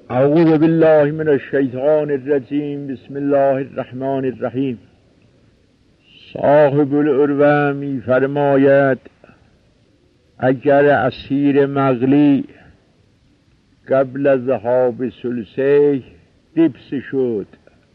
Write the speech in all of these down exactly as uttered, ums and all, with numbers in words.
اعوذ بالله من الشیطان الرجیم. بسم الله الرحمن الرحیم. صاحب العروه می فرماید اگر اسیر مغلی قبل از ذهاب ثلثه دیبس شد،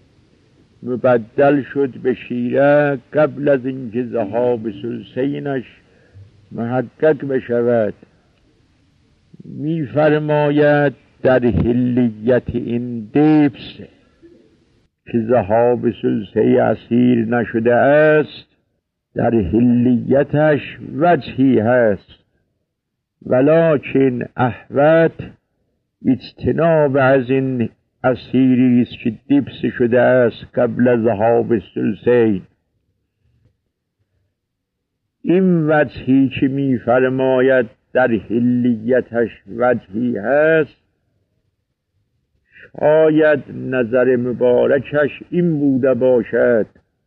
مبدل شد به شیره قبل از اینکه ذهاب ثلثینش محقق بشود. می فرماید در حلیت این دیبس که ذهاب ثلثه اسیر نشده است، در حلیتش وجهی هست، ولکن احوط اجتناب از این اسیری است که دیبس شده است قبل از ذهاب ثلثین. این وجهی که می فرماید در حلیتش وجهی هست، شاید نظر مبارکش این بوده باشد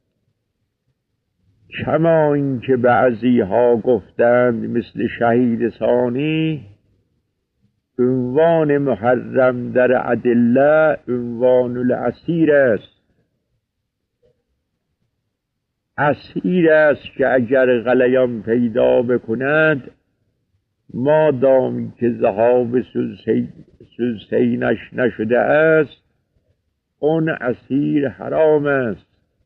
کما اینکه بعضی ها گفتند مثل شهید ثانی عنوان محرم در ادله عنوان الاسیر است. اسیر است که اگر غلیان پیدا بکند مادامی که ذهاب ثلثینش نشده است، اون اسیر حرام است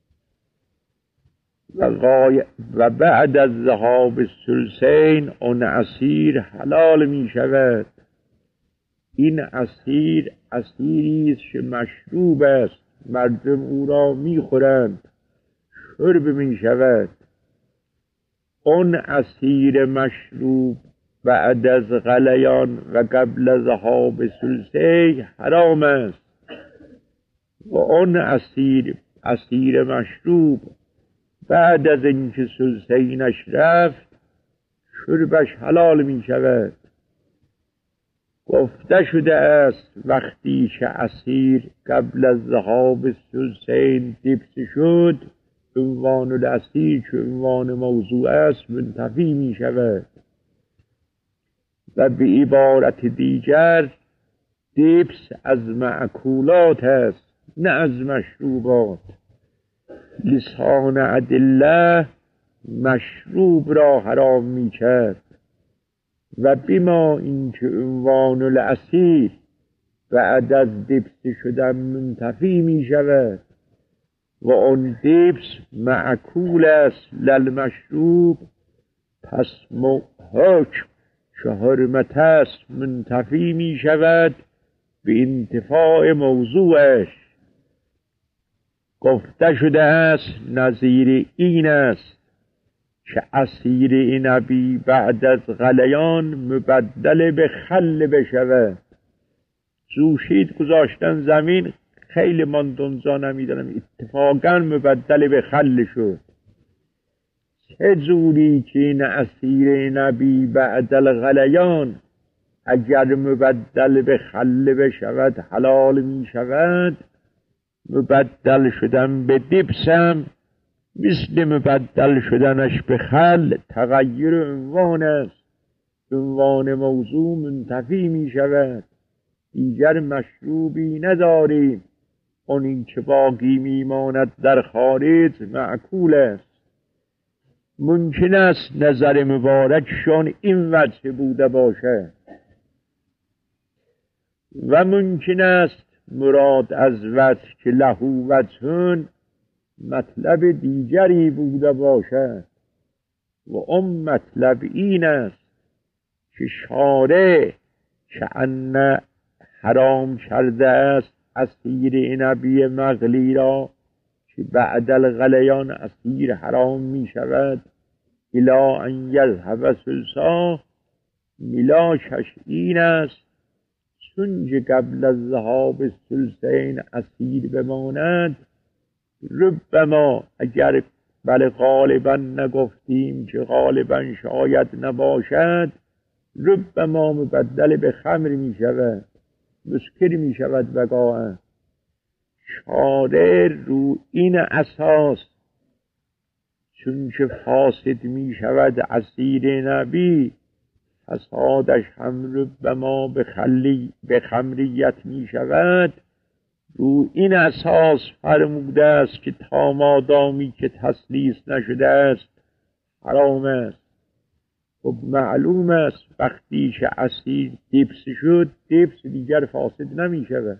و, غای... و بعد از ذهاب ثلثین اون اسیر حلال می شود. این اسیر اسیری است که مشروب است، مردم او را می خورند، شرب می شود. اون اسیر مشروب بعد از غلیان و قبل از ذهاب ثلثه حرام است و اون اسیر اسیر مشروب بعد از اینکه ثلثینش رفت شربش حلال می شود. گفته شده است وقتی که اسیر قبل از ذهاب ثلثین دیبس شد، عنوان الاسیر که عنوان موضوع است منتفی می شود. و به عبارت دیگر دیبس از معکولات است نه از مشروبات. لسان ادله مشروب را حرام می کرد و بما اینکه عنوان الاسیر بعد از دیبس شدن منتفی می شود و اون دیبس معکول است للمشروب، پس حکم که حرمت است منتفی می شود به انتفاع موضوعش. گفته شده است نظیر این است که اسیر عنبی بعد از غلیان مبدل به خل بشود. جوشید گذاشتن زمین، خیلی من دنزا نمیدانم، اتفاقا مبدل به خل شد. چه جوری که این اسیر عنبی بعد الغلیان اگر مبدل به خل بشود حلال می شود، مبدل شدن به دیبسم مثل مبدل شدنش به خل تغییر عنوان است، عنوان موضوع منتفی می شود، دیگر مشروبی نداریم. اون این که باقی می ماند در خارج معکول است. ممکن است نظر مبارکشان این وجه بوده باشه و ممکن است مراد از وجه که لهو وجهون مطلب دیگری بوده باشد و اون مطلب این است که شارع که ان حرام کرده است اسیر عنبی مغلی را که بعد الغلیان اسیر حرام می شود الا ان یذهب ثلثا. ملاکش این است چون که قبل از ذهاب ثلثین اسیر بماند، ربما اگر بله غالبا نگفتیم که غالبا شاید نباشد، ربما مبدل به خمر می شود، مسکر می شود وقاعا. شارع رو این اساس چون که فاسد می شود اسیر نبی، فسادش هم به ما به خلی به خمریت می شود، رو این اساس فرموده است که تا مادامی که تسلیس نشده است حرام است. خب معلوم است وقتی که اسیر دبس شد، دبس دیگر فاسد نمی شود.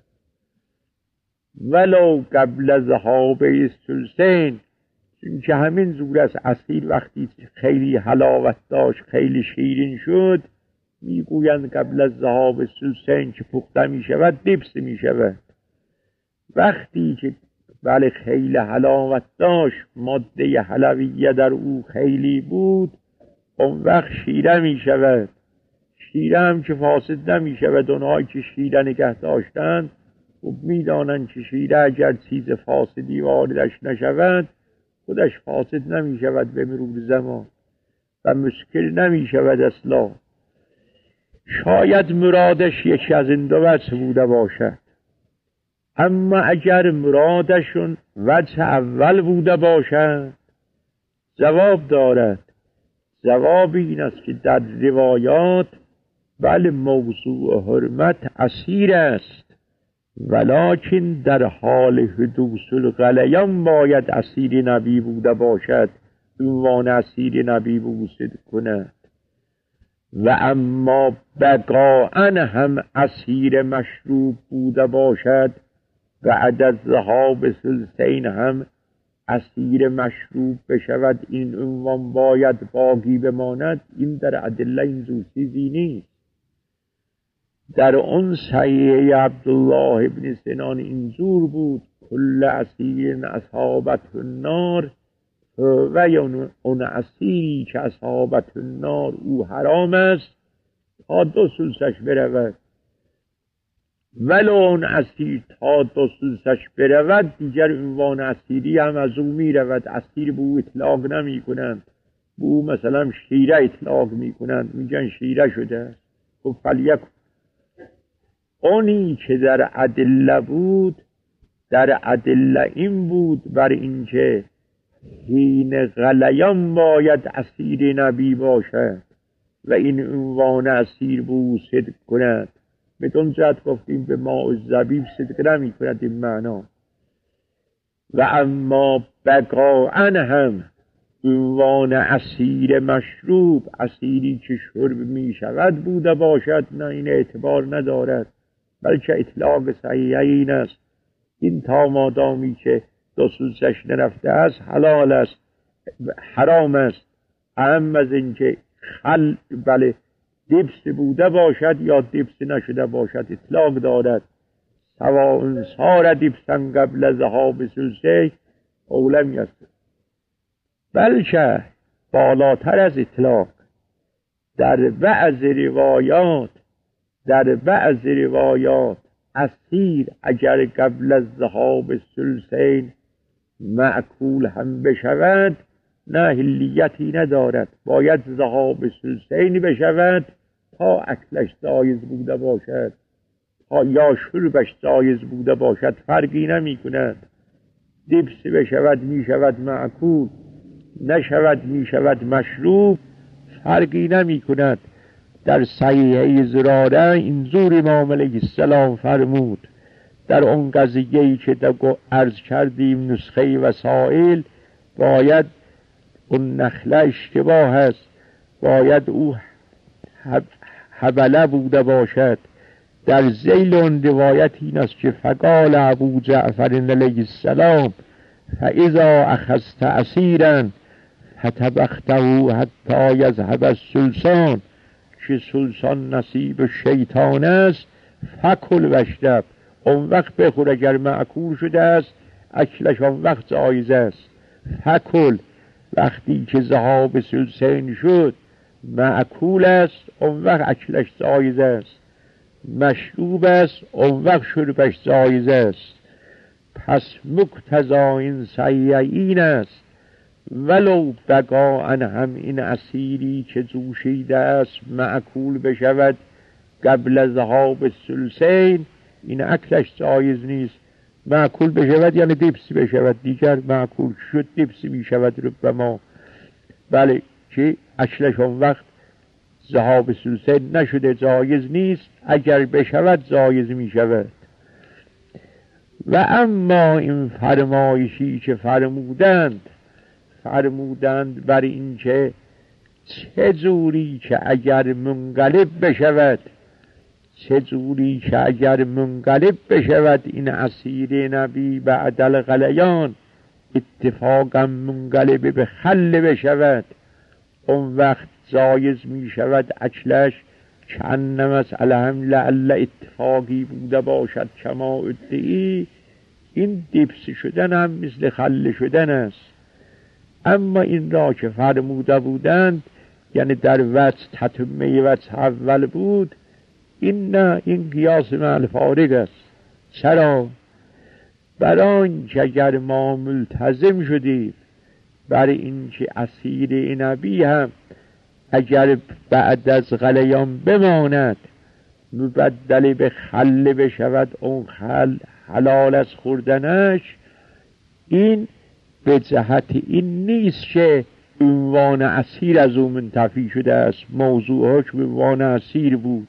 ولو قبل ذهاب الثلثین، چون که همین زور است اسیر وقتی خیلی حلاوت داشت، خیلی شیرین شد، میگویند قبل از ذهاب الثلثین که پخته می شود دبس می شود. وقتی که بله خیلی حلاوت داشت، ماده حلویه در او خیلی بود، اون وقت شیره می شود. شیره هم که فاسد نمی شود. اونهایی که شیره نگه داشتند خب می دانند که شیره اگر چیز فاسدی واردش نشود خودش فاسد نمی شود به مرور زمان و مشکل نمی شود اصلا. شاید مرادش یکی از این دو وجه بوده باشد، اما اگر مرادشون وجه اول بوده باشد جواب دارد. جواب این است که در روایات بله موضوع حرمت اسیر است، ولکن در حال حدوث الغلیان باید اسیر نبی بوده باشد، عنوان اسیر نبی بوسید کند. و اما بقاءً هم اسیر مشروب بوده باشد، بعد از ذهاب ثلثین هم اسیر مشروب بشود، این عنوان باید باقی بماند. این در ادله اینجور چیزی نیست. در اون صحیح عبدالله ابن سنان اینجور بود کل اسیر اصحابت النار، و یا اون اسیری که اصحابت النار او حرام است تا دو ثلثش برود. ولو اون اسیر تا دو ثلثش برود دیگر عنوان اسیری هم از او می رود. اسیر به او اطلاق نمی کنند، به او مثلا شیره اطلاق می کنند، میگن شیره شده است. خب فلیک اونی که در ادله بود، در ادله این بود بر اینکه حین غلیان باید اسیر نبی باشد و این عنوان اسیر به او صدق کند. بدون جهت گفتیم به ماء الزبیب صدق نمی کند این معنا. و اما بقاءً هم عنوان اسیر مشروب، اسیری که شرب می شود بوده باشد، نه این اعتبار ندارد، بلکه اطلاق صحیح این است این تا مادامی که دو ثلثش نرفته است حلال است، حرام است. اهم از اینکه خل بله دبس بوده باشد یا دبس نشده باشد اطلاق دارد. سواء صار دبسا قبل ذهاب ثلثین او لم یصح. بلکه بالاتر از اطلاق در بعض روایات در بعض روایات اسیر اگر قبل از ذهاب ثلثین معکول هم بشود نه حلیتی ندارد، باید ذهاب ثلثین بشود تا اکلش جایز بوده باشد، تا یا شربش جایز بوده باشد، فرقی نمی کند. دبس بشود می شود معکول، نشود می شود مشروب، فرقی نمی کند. در صحیحه زراره اینجور امام علیه السلام فرمود در اون قضیه‌ای که عرض کردیم نسخه وسائل، باید اون نخله اشتباه است، باید او حبله بوده باشد. در ذیل اون روایت این است که فقال ابو جعفر علیه السلام فاذا اخذت اسیرا فتبخته حتی یذهب الثلثان، که ثلثان نصیب شیطان است، فکل وشرب، اون وقت بخور. اگر معکول شده است اکلش اون وقت جایز است. فکل وقتی که ذهاب ثلثین شد معکول است، اون وقت اکلش جایز است. مشروب است، اون وقت شربش جایز است. پس مقتضا این صحیح این است ولو بقاءً هم این اسیری که جوشیده است معکول بشود قبل از ذهاب ثلثین، این اکلش جایز نیست. معکول بشود یعنی دبسی بشود، دیگر معکول شد دبسی می شود ربما، بله که اکلش اون وقت ذهاب سلسه نشده، جایز نیست، اگر بشود جایز می شود. و اما این فرمایشی که فرمودند فرمودند بر این که چه جوری که اگر منقلب بشود چه جوری که اگر منقلب بشود این اسیر نبی بعد الغلیان، اتفاقا منقلب به خل بشود، اون وقت جایز می شود اکلش، که ان مسئله هم لعل اتفاقی بوده باشد کما ادعی. این دیپسی شدن هم مثل خل شدن است. اما این را که فرموده بودند، یعنی در وجه تتمه وجه اول بود، این نه، این قیاس مع فارغ است. چرا؟ برای که اگر ما ملتزم شدیم بر این که اسیر نبی هم اگر بعد از غلیان بماند مبدل به خل بشود، اون خل حلال از خوردنش، این به جهت این نیست که عنوان اسیر از اون منتفی شده است، موضوع حکم عنوان اسیر بود،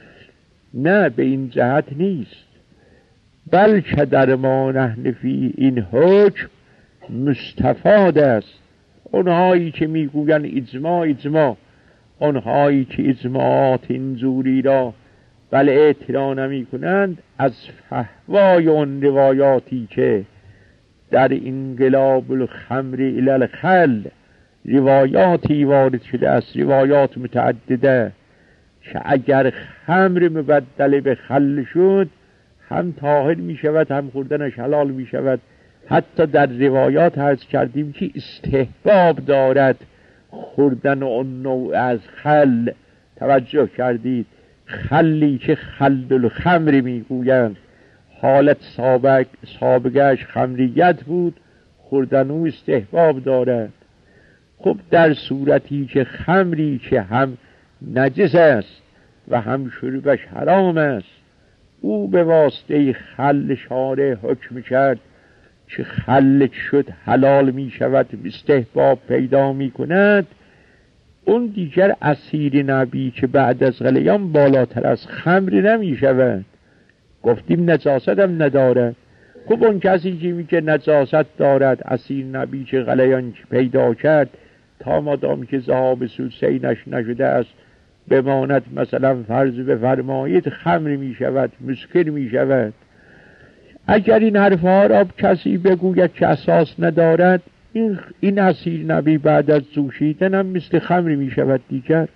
نه، به این جهت نیست، بلکه در ما نحن فی این حکم مستفاد است. اونهایی که میگوین اجماع اجماع، اونهایی که اجماعات اینجوری را بل اعتراض نمی کنند، از فحوای اون روایاتی که در انقلاب الخمر الی الخل روایاتی وارد شده است، روایات متعدده، که اگر خمر مبدل به خل شد هم طاهر می شود هم خوردنش حلال می شود. حتی در روایات عرض کردیم که استحباب دارد خوردن اون نوع از خل. توجه کردید؟ خلی که خل الخمر می گویند، حالت سابق سابقش خمریت بود، خوردن او استحباب دارد. خب در صورتی که خمری که هم نجس است و هم شربش حرام است، او به واسطه خل شارع حکم کرد که خل شد حلال می شود، استحباب پیدا می کند، اون دیگر اسیر نبی که بعد از غلیان بالاتر از خمر نمی شود. گفتیم نجاست هم ندارد. خب اون کسی که میگه نجاست دارد، اسیر نبی که غلیان پیدا کرد، تا مادامی که ذهاب سلسینش نشده است بماند، مثلا فرض بفرمایید خمر می شود، مسکر می شود. اگر این حرفها را کسی بگوید که اساس ندارد، این, این اسیر نبی بعد از جوشیدن هم مثل خمر می شود دیگر.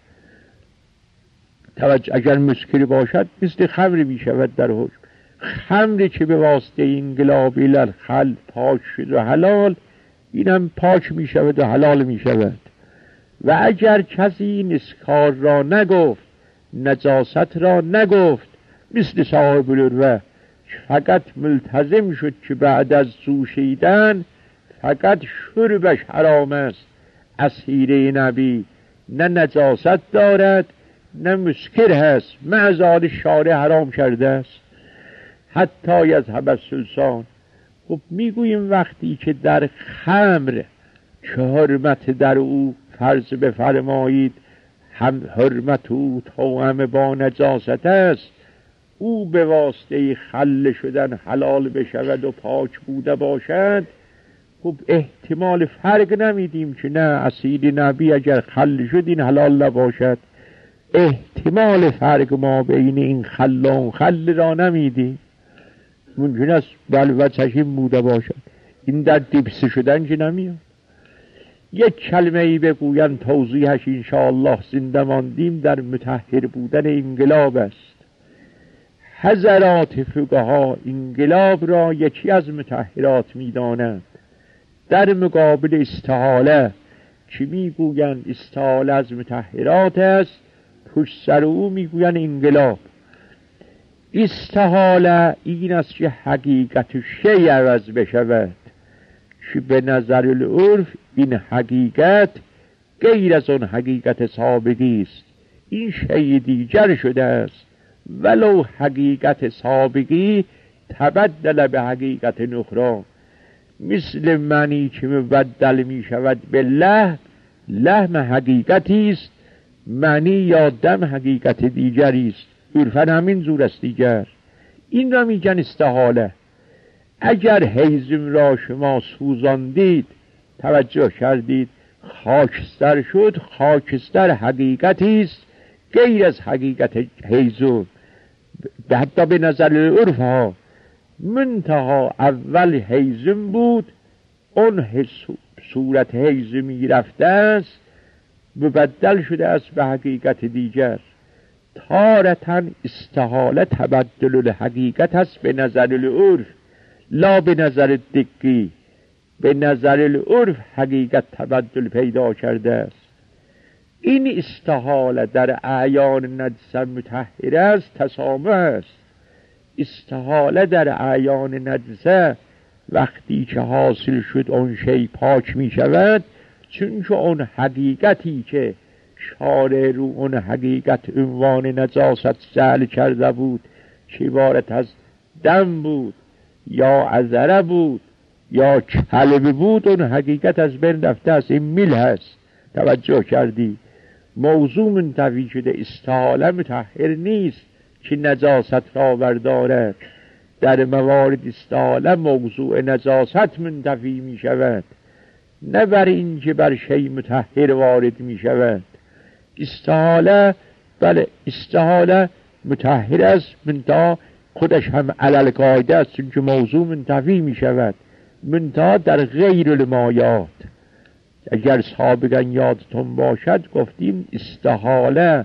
توجه، اگر مسکر باشد مثل خمر می شود در حکم. خمر که به واسطه انقلاب الی الخل پاک شد و حلال، این هم پاک می شود و حلال می شود. و اگر کسی نسکار را نگفت، نجاست را نگفت، مثل صاحب العروة فقط ملتزم شد که بعد از جوشیدن فقط شربش حرام است، اسیر نبی نه نجاست دارد نه مسکر هست، معزال شارع حرام کرده است، حتی یذهب السلسان. خب میگوییم وقتی که در خمر که حرمت در او فرض بفرمایید هم حرمت او توأم با نجاست است، او به واسطه خل شدن حلال بشود و پاک بوده باشد، خب احتمال فرق نمیدیم که نه اسیر نبی اگر خل شد این حلال نباشد. احتمال فرق ما بین این خل و خل را نمیدیم. ممکن است بل و چشم بوده باشد، این در دیپس شدن که نمیاد. یک کلمه ای بگوین توضیحش انشاءالله زنده ماندیم، در مطهر بودن انقلاب است. حضرات فقها انقلاب را یکی از مطهرات می‌دانند. در مقابل استحاله که میگویند استحاله از مطهرات است، پشت سر او میگویند انقلاب. استحاله این است که حقیقت شیء عوض بشود، که به نظر العرف این حقیقت غیر از اون حقیقت سابقی است، این شیء دیگر شده است، ولو حقیقت سابقی تبدل به حقیقت اخرى. مثل منی که مبدل می شود به لحم، لحم حقیقتی است معنی یا دم حقیقت دیگری است، عرفن همین زور است دیگر. این را میگن استحاله. اگر حیزم را شما سوزاندید، توجه کردید، خاکستر شد، خاکستر حقیقتی است غیر از حقیقت حیزم، حتی به نظر عرف ها. منتها اول حیزم بود، اون صورت حیزمی رفته است، مبدل شده است به حقیقت دیگر. تارتاً استحاله تبدل الحقیقت است به نظر العرف، لا به نظر دقی. به نظر العرف حقیقت تبدل پیدا کرده است. این استحاله در اعیان نجسه مطهره است، تسامح است. استحاله در اعیان نجسه وقتی که حاصل شد اون شی پاک می شود، چون که اون حقیقتی که شارع رو اون حقیقت عنوان نجاست جعل کرده بود، که عبارت از دم بود یا عذره بود یا کلمه بود، اون حقیقت از بین رفته است. این میل هست. توجه کردی؟ موضوع منتفی شده. استحاله مطهر نیست که نجاست را بردارد. در موارد استحاله موضوع نجاست منتفی می شود، نه بر این که بر شی مطهر وارد می شود. استحاله، بله استحاله مطهر است، منتها خودش هم علل قاعده است، چون که موضوع منتفی می شود، منتها در غیر المایات. اگر سابقا یادتون باشد گفتیم استحاله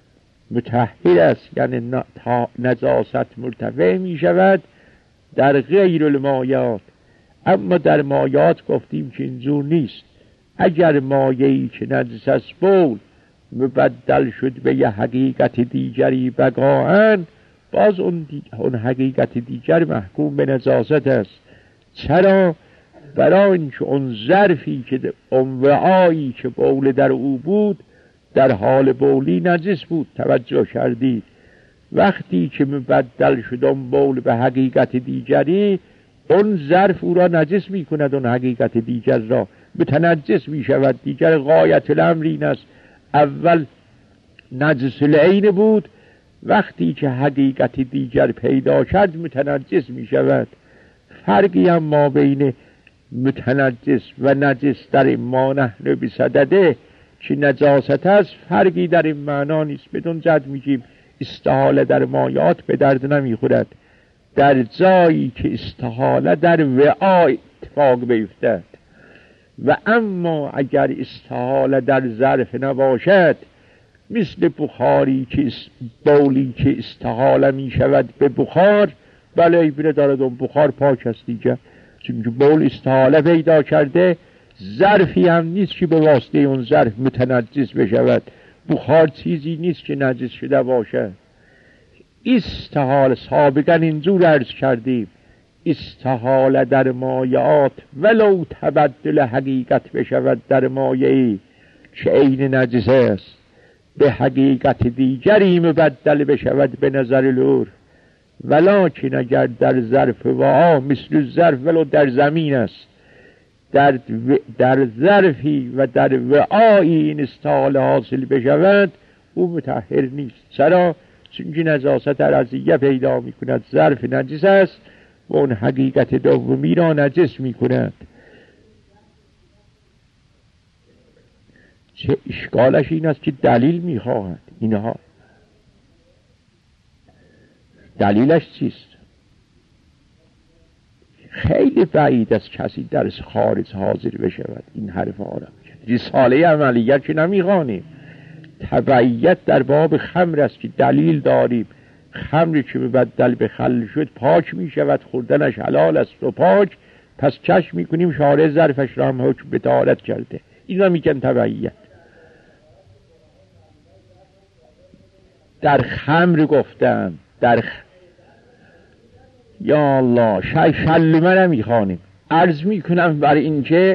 مطهر است، یعنی نجاست مرتفع می شود در غیر المایات. اما در مایات گفتیم که اینجور نیست. اگر مایه‌ای که نجس است بول مبدل شد به یه حقیقت دیگری بقاهن، باز اون, دی... اون حقیقت دیگر محکوم به نجاست است. چرا؟ برای اینکه اون ظرفی که اون وعایی که بول در او بود در حال بولی نجس بود. توجه کردید؟ وقتی که مبدل شد اون بول به حقیقت دیگری، اون ظرف او را نجس می کند، اون حقیقت دیگر را متنجس می شود. دیگر غایت الامر این است، اول نجس العین بود، وقتی که حقیقت دیگر پیدا کرد متنجس می شود. فرقی هم ما بین متنجس و نجس در این ما نحن بصدده که نجاست است فرقی در این معنا نیست. بدون جد میگیم استحاله در مایات به درد نمیخورد. در جایی که استحاله در وعای اتفاق بیفتد، و اما اگر استحاله در ظرف نباشد، مثل بخاری که بولی که استحاله می شود به بخار، بله ایبره دارد اون بخار پاک است دیگر، چون که بول استحاله پیدا کرده، ظرفی هم نیست که به واسطه اون ظرف متنجس بشود. بخار چیزی نیست که نجس شده باشد. استحاله سابقا اینجور عرض کردیم، استحاله در مایعات ولو تبدل حقیقت بشود در مایعی که عین نجس است، به حقیقت دیگری مبدل بشود به نظر العرف. ولکن اگر در ظرف وعا مثل ظرف ولو در زمین است، در, در ظرفی و در وعایی این استحاله حاصل بشود، او مطهر نیست. چرا؟ چون که نجاست عرضیه پیدا می کند. ظرف نجس است و اون حقیقت دومی را نجس می کند. چه اشکالش این است که دلیل می خواهد. اینها دلیلش چیست؟ خیلی بعید است کسی در خارج حاضر بشود این حرف ها را. رساله عملیت که نمیخوانیم، تبعیت در باب خمر است که دلیل داریم. خمر که مبدل به خل شد پاک می شود، خوردنش حلال است و پاک، پس کشف می کنیم شارع ظرفش را هم حکم بطهارت کرده. این را میگن تبعیت. در خمر گفتن، در خ... یا الله شای شلمه نمیخوانیم. عرض میکنم بر این که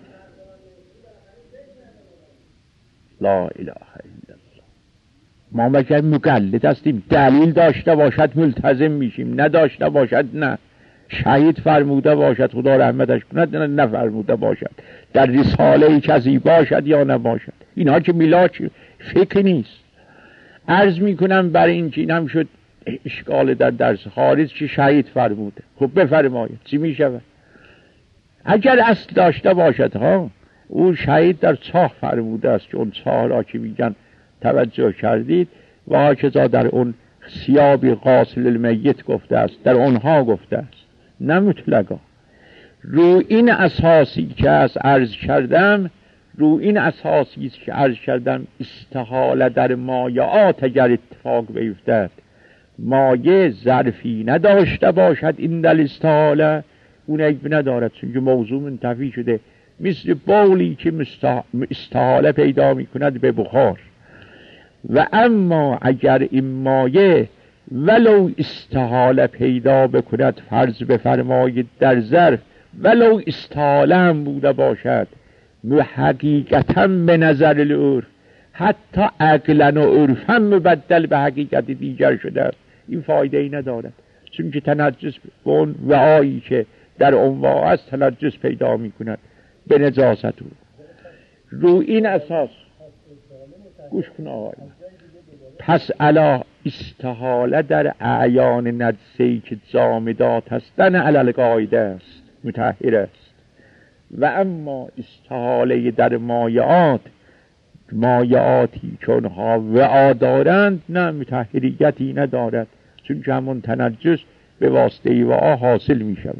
لا اله الا الله، ما مگر مقلد هستیم. دلیل داشته باشد ملتزم میشیم، نداشته باشد نه. شهید فرموده باشد خدا رحمتش کند، نه نفرموده باشد. در رساله کسی باشد یا نباشد. اینها که میلاد فکر نیست. عرض میکنم برای این که این هم شد اشکال در درس خارج که شهید فرموده. خب بفرمایید چی میشود؟ اگر اصل داشته باشد ها، او شهید در چاه فرموده است که اون چاه را که میگن توجه کردید و هاکذا در اون سیابی غاسل المیت گفته است، در اونها گفته است، نه مطلقا. رو این اساسی که از عرض کردم، رو این اساسی که عرض کردم استحاله در مایعات اگر اتفاق بیفتد، مایع ظرفی نداشته باشد این دل استحاله، اون عیب ندارد چون موضوع منتفی شده. مثل بولی که استحاله پیدا می کند به بخار. و اما اگر این مایع ولو استحاله پیدا بکند، فرض بفرمایید در ظرف ولو استحاله هم بوده باشد، حقیقتا به نظر العرف حتی عقلا و عرفا مبدل به حقیقت دیگر شده است، این فایده ای ندارد چون که تنجس به اون وعایی که در انواع است تنجس پیدا می کند به نجاست او. رو این اساس گوش کن آقای، پس علا استحاله در اعیان نجسی که جامدات هستن علل قاعده است، مطهر است. و اما استحاله در مایعات، مایعاتی که اونها وعا دارند نه مطهریتی ندارد چون که همون تنجس به واسطه وعا حاصل می شود.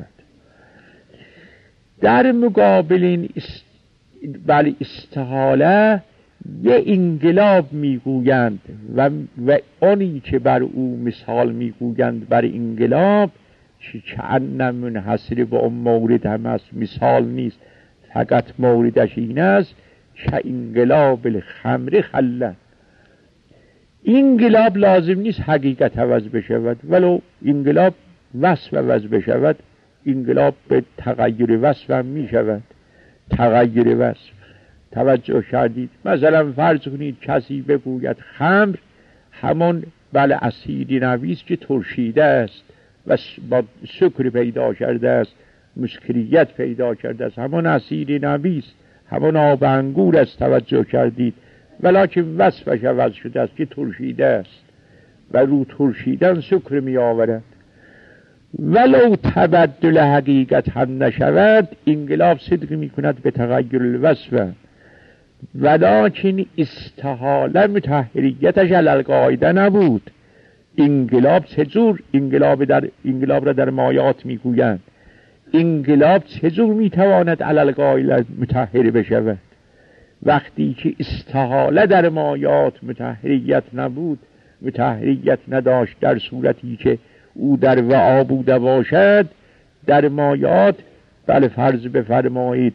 در مقابل این است... بلی استحاله یه انقلاب میگویند و, و آنی که بر او مثال میگویند بر انقلاب که چند منحصر به اون مورد هم است، مثال نیست، فقط موردش این است که انقلاب الخمر خلن. انقلاب لازم نیست حقیقت عوض بشود، ولو انقلاب وصف عوض بشود، انقلاب به تغییر وصف هم می شود. تغییر وصف توجه کردید؟ مثلا فرض کنید کسی بگوید خمر همون بله اسیدی نویس که ترشیده است و با سکر پیدا کرده است، مسکریت پیدا کرده است، همون اسیدی نویس، همون آب انگور است، توجه کردید؟ ولکن وصفش عوض شده است که ترشیده است و رو ترشیدن سکر می آورد. ولو تبدل حقیقت هم نشود، انقلاب صدق می کند به تغییر الوصف، ولکن استحاله مطهریتش علی قاعده نبود. انقلاب چجور؟ انقلاب در انقلاب را در مایعات میگویند. انقلاب چجور میتواند علی قاعده مطهر بشود؟ وقتی که استحاله در مایعات مطهریت نبود، مطهریت نداشت در صورتی که او در وعا بوده باشد، در مایعات بله فرض بفرمایید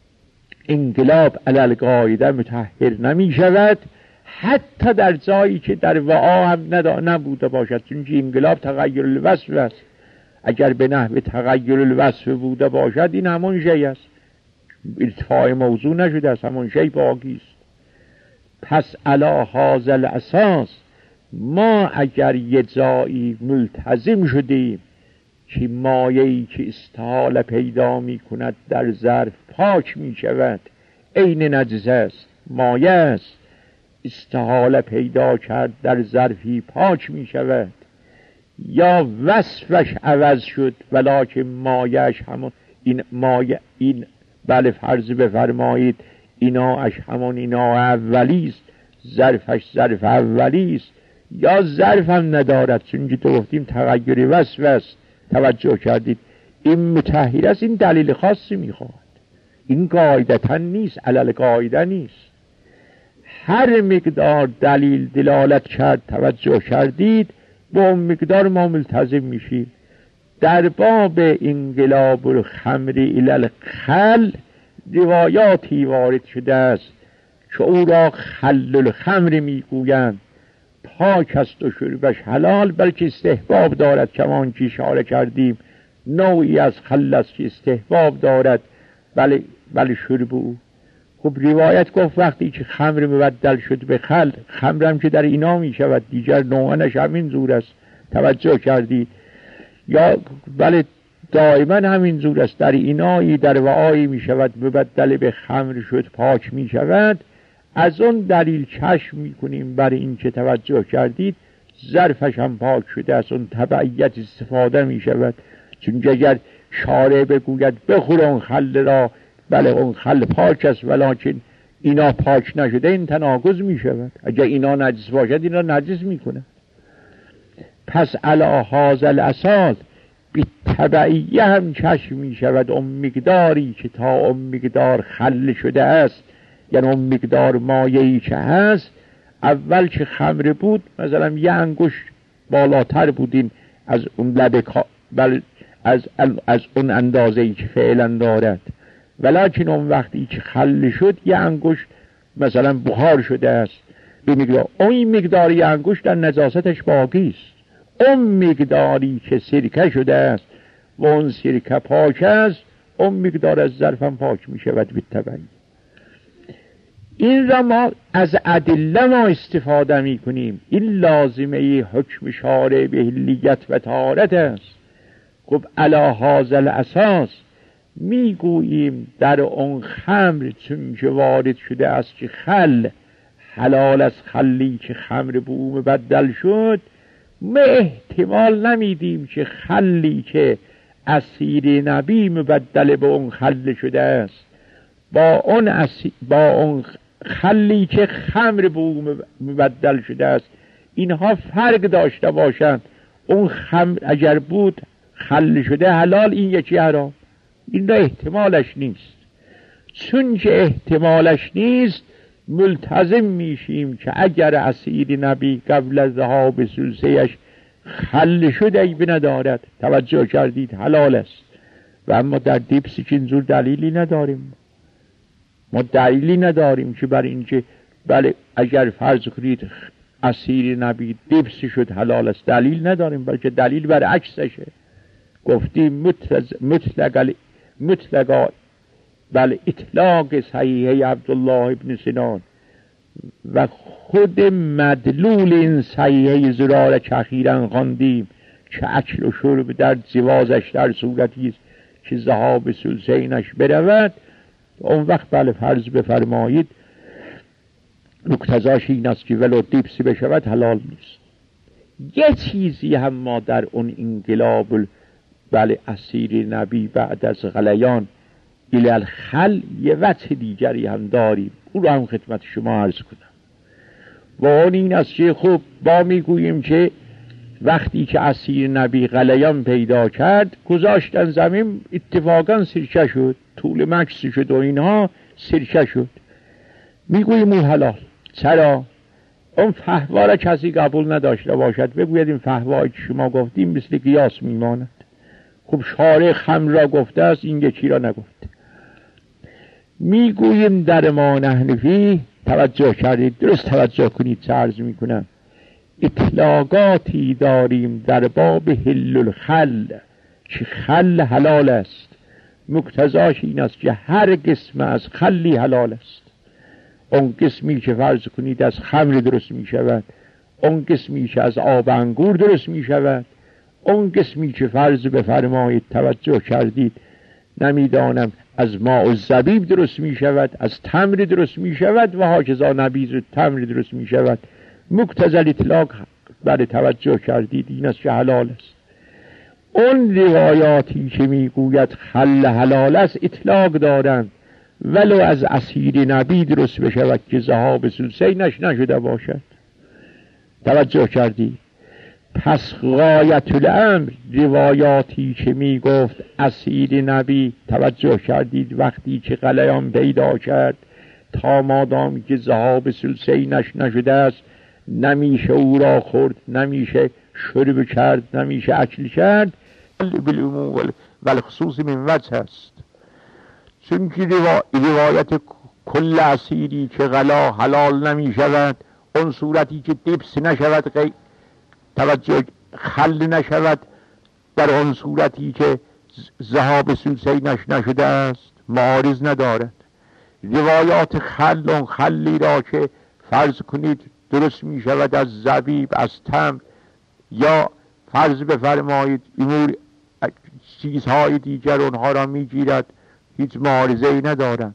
انقلاب علی قاعده مطهر نمی شود، حتی در جایی که در وعا هم نبوده باشد، چون که انقلاب تغییر الوصف است. اگر به نحو تغییر الوصف بوده باشد این همون شی است، ارتفاع موضوع نشده است، همون شی باقی است. پس علی هذا الاساس ما اگر یه جایی ملتزم شدیم که مایعی که استحاله پیدا می کند در ظرف پاک می شود، عین نجس است، مایع است، استحاله پیدا کرد در ظرفی پاک می شود، یا وصفش عوض شد ولکن مایعش همون این مایع این بله فرض بفرمایید ایناش همون اینا اولی است، ظرفش ظرف اولی است، یا ظرف هم ندارد چون که تو گفتیم تغییر وصف است. توجه کردید؟ این مطهر است، این دلیل خاصی میخواد، این قاعدتا نیست، علل قاعده نیست. هر مقدار دلیل دلالت کرد توجه کردید با اون مقدار ما ملتزم میشیم. در باب انقلاب الخمر الی الخل روایاتی وارد شده است که او را خل الخمر میگویند، پاک است و شربش حلال، بلکه استحباب دارد، کمان که اشاره کردیم نوعی از خل است که استحباب دارد بله بله شرب او. خب روایت گفت وقتی که خمر مبدل شد به خل، خمرم که در اینا می شود، دیگر نوعانش همین زور است. توجه کردی؟ یا بله دائما همین زور است، در اینایی در وعایی می شود مبدل به خمر شد پاک می شود. از اون دلیل چشم میکنیم برای این که توجه کردید ظرفش هم پاک شده، از اون تبعیت استفاده میشود. چون اگر شارع بگوید بخور اون خل را، بله اون خل پاک است ولیکن اینا پاک نشده، این تناقض میشود. اگر اینا نجس باشد اینا نجس میکنه. پس علی هذا الاساس بی تبعیه هم چشم میشود اون مقداری که تا اون مقدار خل شده است، یعنی اون مقدار مایه‌ای که هست. اول که خمر بود مثلا یه انگشت بالاتر بودین از اون لب بل از از اون اندازه‌ای که فعلا دارد، ولیکن اون وقتی که خل شد یه انگشت مثلا بخار شده است به مقدار اون مقدار یه انگشت در نجاستش باقی است. اون مقداری که سرکه شده است و اون سرکه پاک است، اون مقدار از ظرفم پاک می شود بالطبع. این را ما از ادله ما استفاده می کنیم. این لازمه حکم شارع به حلیت و طهارت است. خب علی هذا الاساس میگوییم در اون خمر چون که وارد شده است که خل حلال از خلی که خمر به او مبدل شد، ما احتمال نمیدیم که خلی که اسیر نبی مبدل به اون خل شده است با اون اسی... با اون خلی که خمر به او مبدل شده است اینها فرق داشته باشند. اون خمر اگر بود خل شده حلال، این یکی حرام. این را احتمالش نیست. چون که احتمالش نیست ملتزم میشیم که اگر اسیر نبی قبل از ذهاب سلسه‌اش خل شده ای ندارد، توجه کردید، حلال است. و اما در دیپسی که اینجور دلیلی نداریم. ما دلیلی نداریم که برای اینکه بله اگر فرض کنید اسیر نبی دیپسی شد حلال است، دلیل نداریم، بلکه دلیل برعکسشه. گفتیم مطلق مطلقا بله اطلاق صحیحه عبدالله ابن سنان و خود مدلول این صحیحه زراره که اخیراً خواندیم که اکل و شرب در زوازش در صورتی است که ذهاب سلسینش برود، اون وقت بله فرض بفرمایید مقتضاش این است که ولو دیپسی بشود حلال نیست. یه چیزی هم ما در اون انقلاب بله اسیر نبی بعد از غلیان الی الخل یه وجه دیگری هم داریم، او رو هم خدمت شما عرض کنم. و اون این است که خب با میگوییم که وقتی که اسیر نبی غلیان پیدا کرد گذاشتن زمین، اتفاقا سرکه شد، طول مکس شد و اینها سرکه شد، میگوییم اون حلال. چرا؟ اون فهوا را کسی قبول نداشته باشد بگوید این فهوایی که شما گفتیم مثل قیاس میماند. خب شارع خمر را گفته است، این یکی را نگفته. میگوییم در ما نحنفی، توجه کردید، درست توجه کنید چه عرض میکنم، اطلاقاتی داریم در باب حل الخل که خل حلال است. مقتضاش این است که هر قسم از خلی حلال است. اون قسمی که فرض کنید از خمر درست می شود، اون قسمی که از آب انگور درست می شود، اون قسمی که فرض بفرمایید توجه کردید نمیدانم از ماء و زبیب درست می شود، از تمر درست می شود و هاکذا نبیذ و تمر درست می شود. مقتضی اطلاق برای توجه کردید این است که حلال است. اون روایاتی که می گوید خل حلال است اطلاق دارند ولو از اسیر نبی درست بشود که ذهاب سلسینش نشده باشد. توجه کردید؟ پس غایت الامر روایاتی که می گفت اسیر نبی، توجه کردید، وقتی که غلیان پیدا کرد تا مادامی که ذهاب سلسینش نشده است نمیشه او را خورد، نمیشه شرب کرد، نمیشه اکل کرد، بالعموم ولی خصوصی من وجه است. چون که روایت کل اسیری که غلا حلال نمی شود، اون صورتی که دیپس نشود، توجه خل نشود، در اون صورتی که ذهاب سلسینش نشده است معارض ندارد. روایات خل، اون خلی را که فرض کنید درست می شود از زبیب، از تمر، یا فرض بفرمایید امور چیزهای دیگر اونها را می گیرد، هیچ معارضه ای ندارند.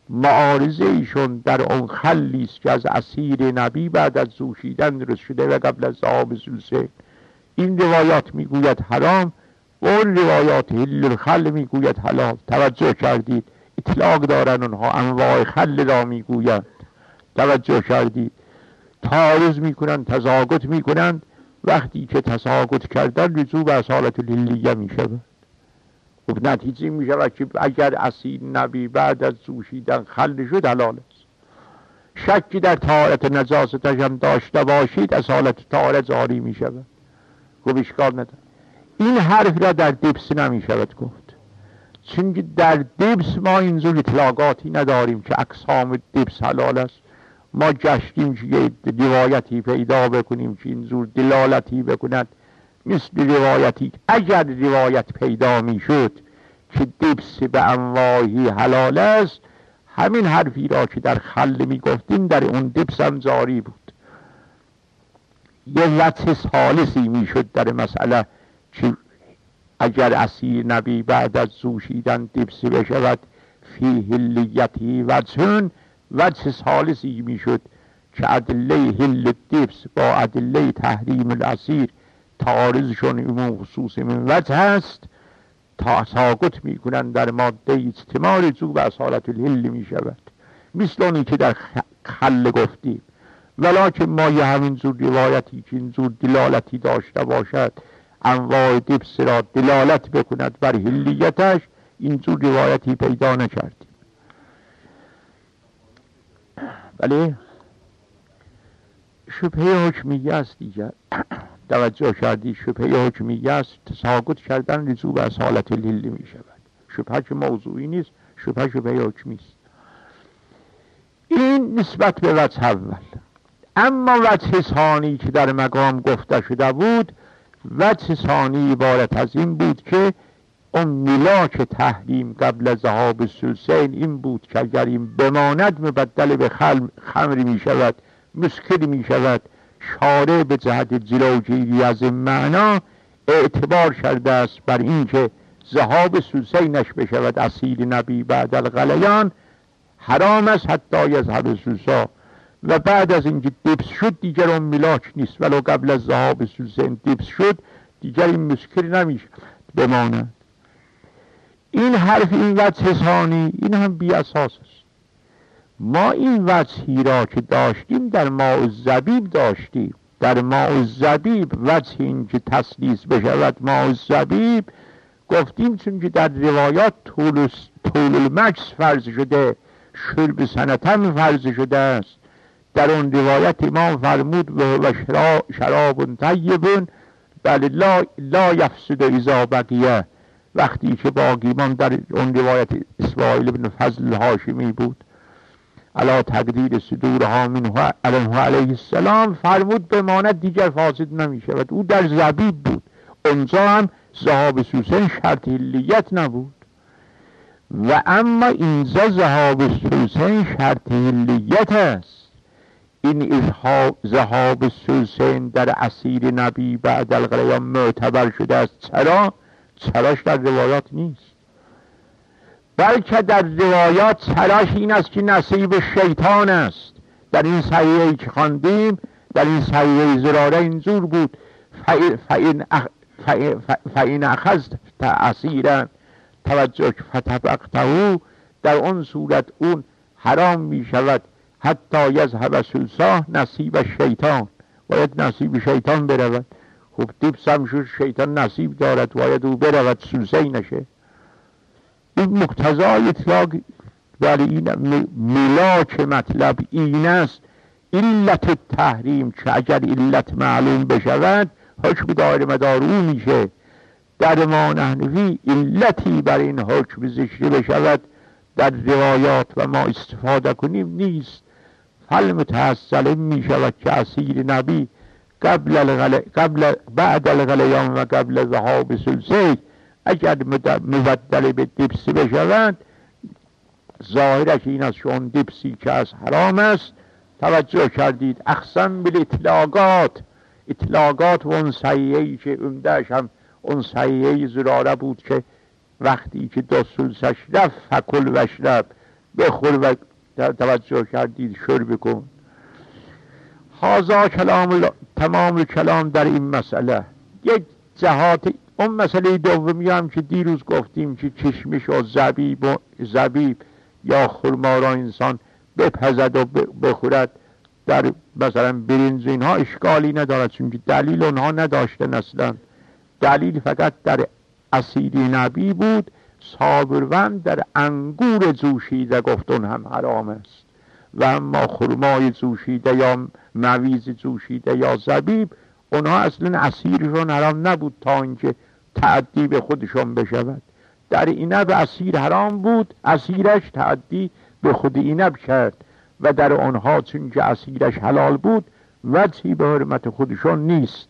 معارضه ایشون در اون خلی است که از اسیر نبی بعد از جوشیدن درست شده و قبل از ذهاب سلسه. این روایات میگوید حرام و اون روایات حل الخل میگوید حلال. توجه کردید؟ اطلاق دارن اونها، انواع خل را میگویند. توجه کردید؟ تعارض میکنن، تضاگت میکنن. وقتی که تضاگت کردن رجوع به اصالت الحلیه میشود. خب نتیجه میشود که اگر اسیر نبی بعد از جوشیدن خل شد حلال است. شکی در طهارت نجاستش هم داشته باشید اصالت طهارت جاری میشود. خب اشکال نداره. این حرف را در دبس نمیشود گفت، چون در دبس ما اینجور اطلاقاتی نداریم که اقسام دبس حلال است. ما گشتیم که یه روایتی پیدا بکنیم که اینجور دلالتی بکند، مثل روایتی اگر روایت پیدا میشد که دبس به انواعی حلال است، همین حرفی را که در خل میگفتیم در اون دبس هم جاری بود. یه وجه ثالثی میشد در مسئله که اگر اسیر نبی بعد از جوشیدن دبس بشود فی حلیتی وجهن، وجه ثالثی میشد که ادله حل دبس با ادله تحریم الاسیر تعارضشون این خصوص من وجه هست، تساقط میکنن در ماده اجتماع رجوع به اصالت الحل میشود، مثل اونی که در خل گفتیم. ولکن ما یه همینجور روایتی که اینجور دلالتی داشته باشد انواع دبس را دلالت بکند بر حلیتش، اینجور روایتی پیدا نکردیم. ولی شبهه حکمیه است دیگر. توجه کردی؟ شبهه حکمیه است، تساقط کردن رجوع به اصالت الحل می شود. شبهه که موضوعی نیست، شبهه شبهه حکمی است. این نسبت به وجه اول. اما وجه ثانی که در مقام گفته شده بود، وجه ثانی عبارت از این بود که اون ملاک تحریم قبل از ذهاب سلسین این بود که اگر این بماند مبدل به خمر می شود، مسکر می شود. شارع به جهت جلوگیری از این معنا اعتبار کرده است بر این که ذهاب سلسینش بشود اسیر نبی بعد الغلیان حرام است حتی یذهب سلسا، و بعد از اینکه دبس شد دیگر اون ملاک نیست، ولو قبل از ذهاب سلسین دبس شد دیگر این مسکر نمیشه بماند. این حرف، این وجه ثانی، این هم بی اساس است. ما این وجهی را که داشتیم در ماء الزبیب داشتیم. در ماء الزبیب وجه این که تسلیس بشود ماء الزبیب گفتیم چون که در روایات طول, طول المکس فرض شده، شرب سنتم فرض شده است. در اون روایت امام فرمود و شراب طیب بل لا, لا یفسد اذا بقیه، وقتی که باقی من در اون روایت اسماعیل بن فضل هاشمی بود علا تقدیر صدورها منه علیه السلام، فرمود بماند دیگر فاسد نمی شود. او در زبیب بود، اونجا هم ذهاب سلسین شرط حلیت نبود، و اما اینجا ذهاب سلسین شرط حلیت است. این ذهاب سلسین در اسیر نبی بعد الغلیان معتبر شده است. چرا؟ چراش در روایات نیست، بلکه در روایات چراش این است که نصیب شیطان است. در این صحیحی که خواندیم، در این صحیح زراره اینجور بود فَإِنْ أَخَذْتَ أَسِيرًا توجه فَتَبَقْتَهُ، در اون صورت اون حرام می شود حتی یذهب سلساه، نصیب شیطان، باید نصیب شیطان برود. خب دبس هم شد شیطان نصیب دارد، باید او برود سلسه نشه. این مقتضای اطلاق برای این ملاک مطلب این است، علت التحریم که اگر علت معلوم بشود حکم دار مدار او میشه. در ما نحنفی علتی بر این حکم ذکر بشود در روایات و ما استفاده کنیم نیست. فالمتحصل می شود که اسیر نبی قبل, الغل... قبل بعد الغلیان و قبل ذهاب سلسه اگر مبدل به دبس بشوند، ظاهرش این است که اون دبسی که از حرام است. توجه کردید؟ اقسم بل اطلاقات، اطلاقات و اون صحیحی که عمدهش هم اون صحیحی زراره بود که وقتی که دو سلسش رفت فکل وشرب، بخور و توجه کردید شرب کن. هازا کلام تمام کلام در این مسئله. یک جهات اون مسئله دومی هم که دیروز گفتیم که چشمش و زبیب و زبیب یا خرما را انسان بپزد و بخورد در مثلا برنج اینها اشکالی ندارد، چون که دلیل اونها نداشتن اصلا. دلیل فقط در عصیر نبی بود. صابروند در انگور جوشیده گفت اون هم حرام است، و اما خرمای جوشیده یا مویز جوشیده یا زبیب اونها اصلا عصیرشون حرام نبود تا اینکه تعدی به خودشون بشود. در اینب عصیر حرام بود، عصیرش تعدی به خود اینب کرد، و در آنها چون که عصیرش حلال بود وجهی به حرمت خودشون نیست.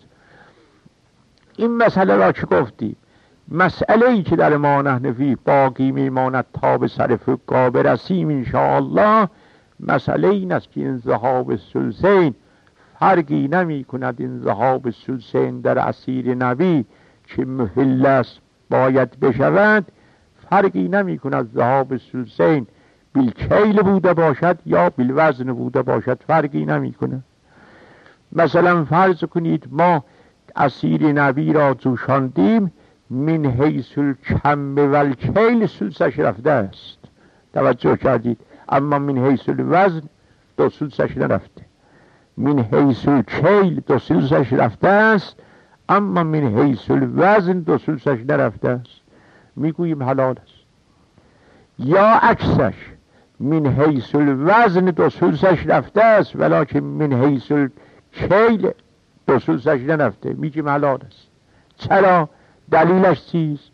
این مسئله را چه گفتیم؟ مسئله ای که در ما نحنفی باقی میماند تا به سر فقها برسیم انشاءالله، مسئله این است که این ذهاب ثلثین فرقی نمی کند. این ذهاب ثلثین در عصیر نبی که محل است باید بشود، فرقی نمی کند ذهاب ثلثین بالکیل بوده باشد یا بالوزن بوده باشد، فرقی نمی کند. مثلا فرض کنید ما عصیر نبی را جوشاندیم، من حیث الکم و الکیل ثلثش رفته است، توجه کردید، اما من حیث الوزن دو ثلثش نرفته. من حیث الکیل دو ثلثش رفته است، اما من حیث الوزن دو ثلثش نرفته است، میگوییم حلال است. یا عکسش، من حیث الوزن دو ثلثش رفته است ولکن من حیث الکیل دو ثلثش نرفته، میگیم حلال است. چرا؟ دلیلش چیست؟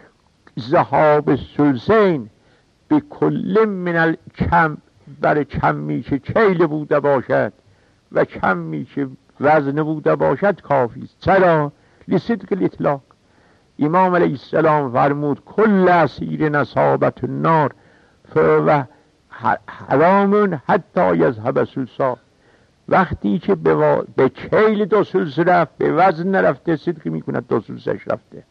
ذهاب ثلثین به کل من الکم، بر کمی که کیل بوده باشد و کمی که وزن بوده باشد کافی است. چرا؟ لصدق الاطلاق. امام علیه السلام فرمود کل عصیر نصابت النار فهو حرام حتی یذهب ثلثا. وقتی که به, و... به کیل دو ثلث رفت، به وزن نرفته، صدق میکند دو ثلثش رفته.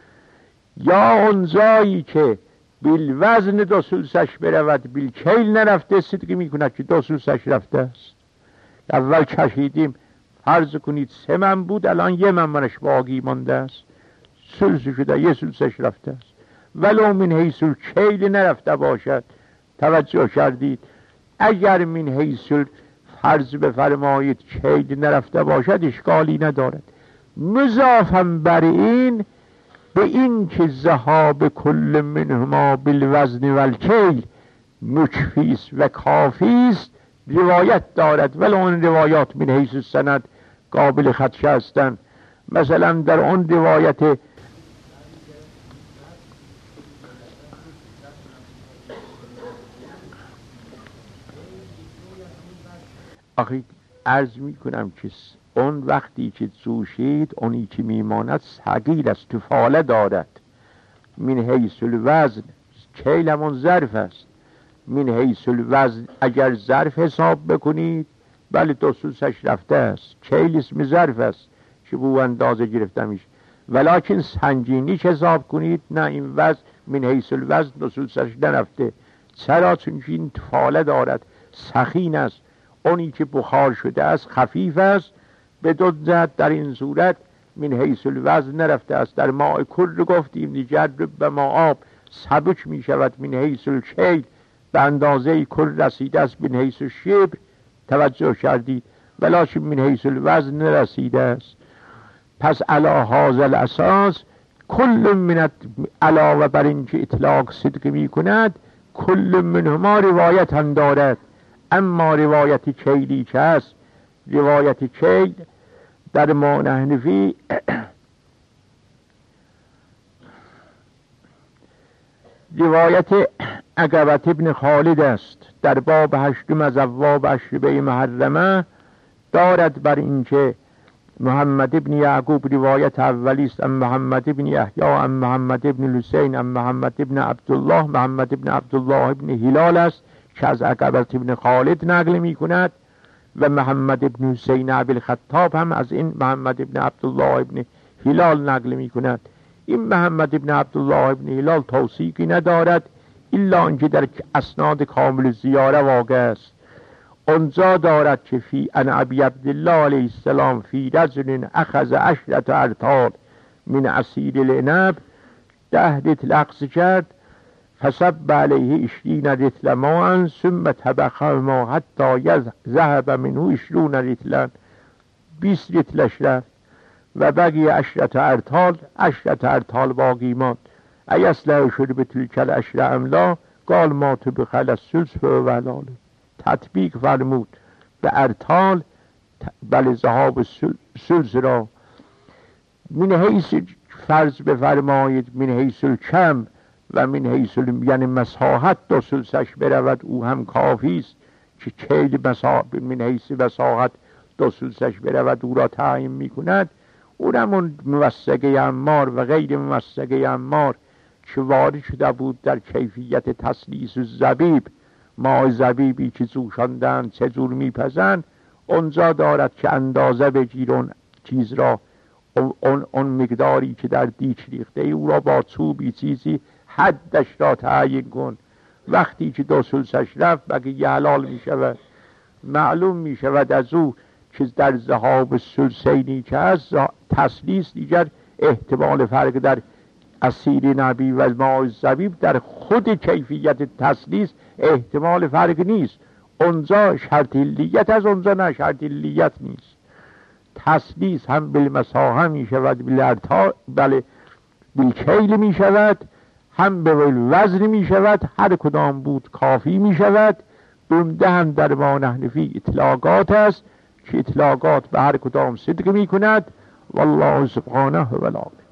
یا اون جایی که بیل وزن دو ثلثش برود بیل کیل نرفته، صدق میکند که دو ثلثش رفته است. اول کشیدیم، فرض کنید سه من بود، الان یه من منش باقی مانده است، ثلث شده، یه ثلثش رفته است، ولو من حیث الکیل نرفته باشد. توجه کردید؟ اگر من حیث فرض بفرمایید کیل نرفته باشد اشکالی ندارد. مضافاً بر این، به این که ذهاب کل منهما بالوزن والکیل مکفیست و کافیست روایت دارد، ولی اون روایات من حیث السند قابل خدشه هستند. مثلا در اون روایت آخی عرض می کنم که اون وقتی که جوشید اونی که میماند صغیر است، تو فاله دارد. من حیث الوزن، کیل همون ظرف است، من حیث الوزن اگر ظرف حساب بکنید بله دو ثلثش رفته است، کیل اسم ظرف است که بو اندازه گرفته میشه. ولیکن سنگینیش حساب کنید، نه این وزن من حیث الوزن دو ثلثش نرفته. چرا؟ چون این فاله دارد، سخین است، اونی که بخار شده است خفیف است، به دو جهت در این صورت من حیث الوزن نرفته است. در ماء کر گفتیم دیگر به ما آب سبک می شود، من حیث الکیل به اندازه کر رسیده است، من حیث الشبر. توجه کردید؟ ولیکن من حیث الوزن نرسیده است. پس علی هذا الاساس کل من علاوه بر این که اطلاق صدق می کند، کل منهما روایت هم دارد. اما روایت کیلی که هست، روایت کیل در ما نحنفی روایت عقبة ابن خالد است، در باب هشتم از ابواب اشربه محرمه دارد بر اینکه محمد ابن یعقوب روایت اولی است، ام محمد ابن یحیی، ام محمد ابن حسین، ام محمد ابن عبدالله، محمد ابن عبدالله ابن هلال است که از عقبة ابن خالد نقل می کند، و محمد ابن حسین ابوالخطاب هم از این محمد ابن عبدالله ابن هلال نقل می کند. این محمد ابن عبدالله ابن هلال توثیقی ندارد، الا آنکه در اسناد کامل زیاره واقع است. اونجا دارد که فی ان ابی عبدالله علیه السلام فی رجل اخذ عشرة ارطال من عصیر العنب، ده رطل اخذ کرد، فصب علیه عشرین رطل ماء ثم طبخهما حتی ذهب منه عشرون رطلا، بیست رطلش رفت و بقی عشرة ارطال، عشرة ارطال باقی ماند. ایسله شرب تلک العشر ام لا؟ قال ما طبخ علی الثلث فهو حلال. تطبیق فرمود به ارطال، بله ذهاب ثلث را. من حیث فرض بفرمایید من حیث الکم و من حیث یعنی مساحت دو ثلثش برود، او هم کافی است که کیل مساحت من حیث مساحت دو ثلثش برود او را تعیین می کند. اونم موثقه عمار و غیر موثقه عمار که وارد شده بود در کیفیت تسلیس زبیب، ماء زبیبی که جوشاندن چجور میپزند، اونجا دارد که اندازه بگیر اون چیز را، اون, اون مقداری که در دیچ ریخته ای او را با چوبی چیزی حدش را تعیین کن. وقتی که دو ثلثش رفت بقیه حلال می شود. معلوم می شود از او که در ذهاب ثلثینی که هست تسلیس دیگر احتمال فرق در عصیر نبی و ماء زبیب در خود کیفیت تسلیس احتمال فرق نیست. اونجا شرط علیت از اونجا نه شرط علیت نیست. تسلیس هم بالمساحه می شود، بالارطال بله بالکیل می شود، هم به وزن می شود، هر کدام بود کافی می شود. عمده هم در ما نحنفی اطلاقات است که اطلاقات به هر کدام صدق می کند. والله سبحانه و تعالی